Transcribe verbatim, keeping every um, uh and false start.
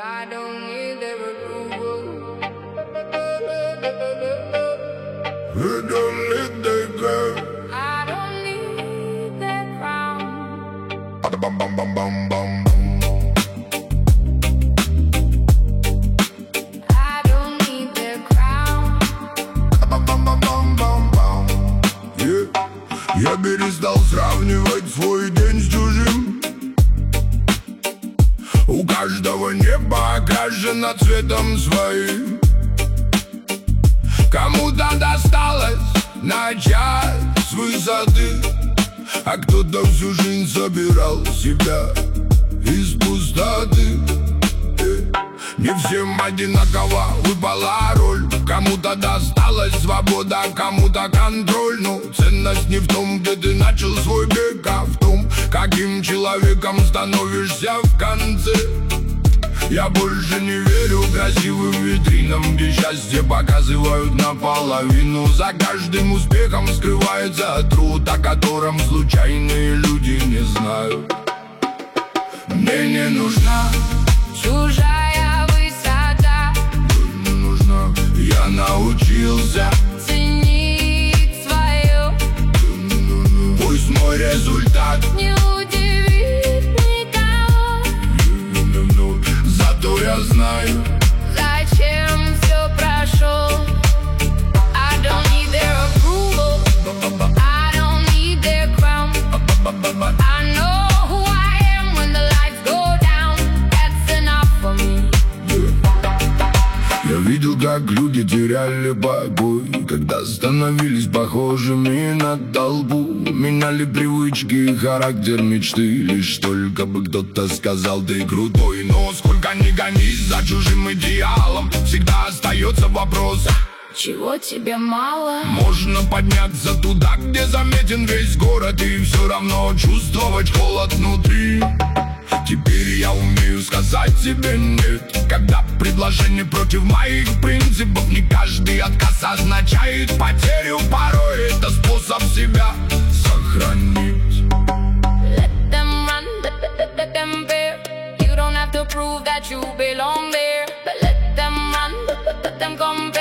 I don't need their approval. I don't need their girl. I don't need their crown. Bada bum bum bum bum bum. I don't need their crown. Bum bum bum bum bum bum. Yeah. Я перестал сравнивать свой день с чужим. У каждого небо окрашено цветом своим. Кому-то досталось начать с высоты, а кто-то всю жизнь собирал себя из пустоты. Не всем одинаково выпала роль. Кому-то досталась свобода, кому-то контроль. Но ценность не в том, где ты начал свой бег, а в том, каким человеком становишься в конце. Я больше не верю красивым витринам, где счастье показывают наполовину. За каждым успехом скрывается труд, о котором случайные люди не знают. Мне не нужна Чужая высота. не нужна. Я научился Ценить свое. Пусть мой результат Не удивит никого. Зато я знаю, Зачем все прошел. I don't need their approval. I don't need their crown. I know who I am when the lights go down. That's enough for me. я видел, как люди теряли покой, когда становились похожими на толпу. Меняли привычки и характер мечты, лишь только бы кто-то сказал: ты крутой. Но сколько ни гонись за чужим идеалом, всегда остается вопрос: Чего тебе мало? можно подняться туда, где заметен весь город, и все равно чувствовать холод внутри. Теперь я умею сказать себе нет, когда предложение против моих принципов. Не каждый отказ означает потерю, порой это способ себя сохранить. Let them run, let, let, let them bear. You don't have to prove that you belong there. But let them run, let, let them come